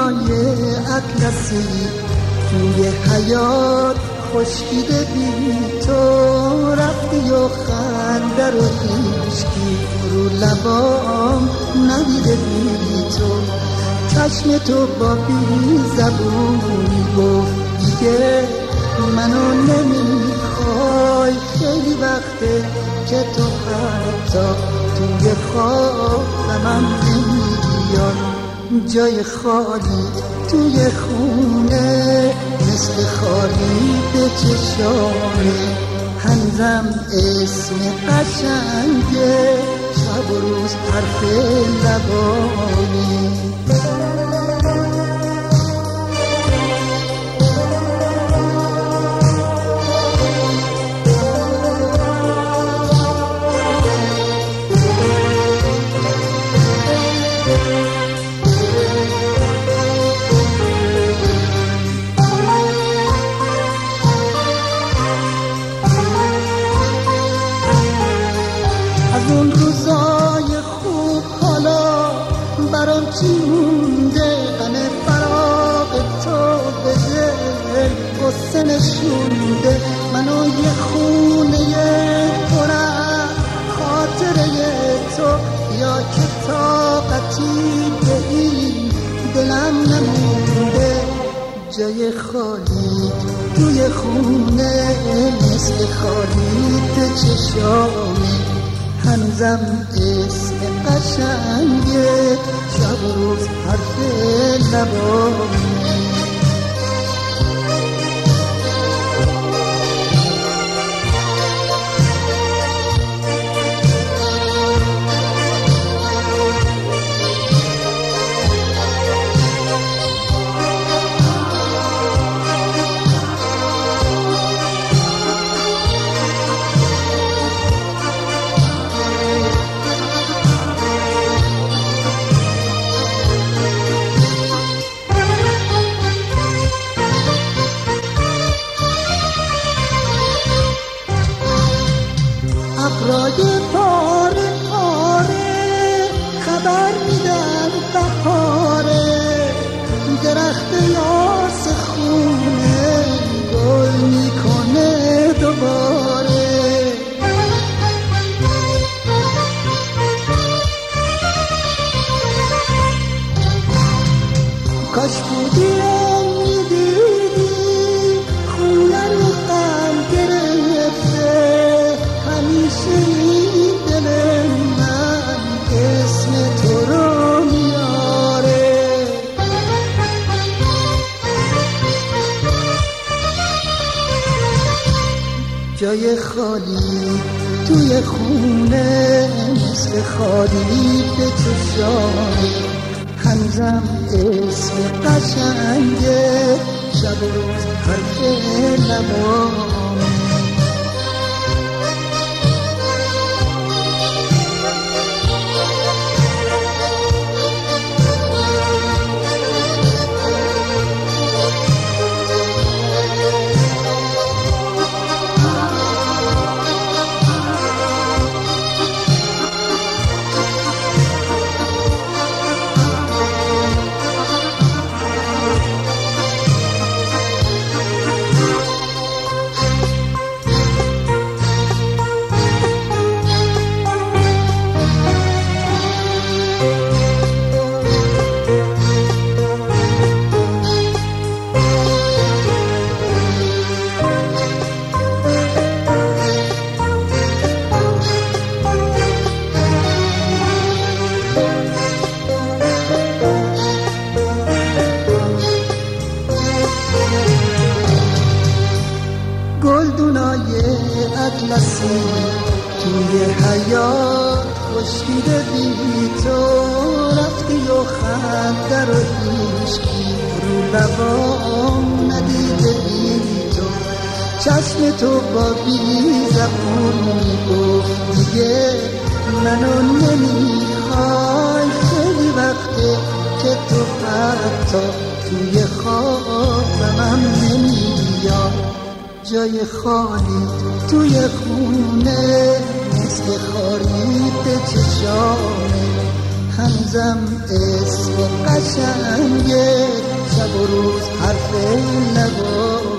دنیای اطلسی توی حیات خشکیده بی تو رفتی و خنده رو هیچکی رو لبام ندیده بی تو چشم تو با بی زبونی گفت دیگه منو نمیخوای خیلی وقته که تو حتی توی خوابم نمیای جای خالی توی خونه مثل خالی به چشامه هنوزم اسم قشنگه شب و روز حرف لبانه اون روزای خوب حالا برام چی مونده غم فراق تو بده غصه نشونده منو یه خونه پرم خاطره تو یا که طاقتی به این دلم نمونده جای خالی توی خونه مثل خالی به چشامی هنوزم اسم قشنگه شب و روز حرف لبانه ابرای پاره پاره خبر میدن بهاره درخت یاس خونه گل میکنه دوباره کاش بودی میدیدی خونه رو غم گرفته همیشه این دل من اسم تو رو میاره جای خالی توی خونه مثل خالی به چشامه هنوزم اسم قشنگه شب و روز حرف لبانه گلدونای اطلسی توی حیات خشکیده بی تو رفتی و خنده رو هیچکی رو لبام ندیده بی تو چشم تو با بی زبونی گفت دیگه منو نمیخوای خیلی وقته که تو حتی توی خوابم نمیای جای خالی توی خونه مثل خالی به چشامه هنوزم اسم قشنگه شب و روز حرف لبا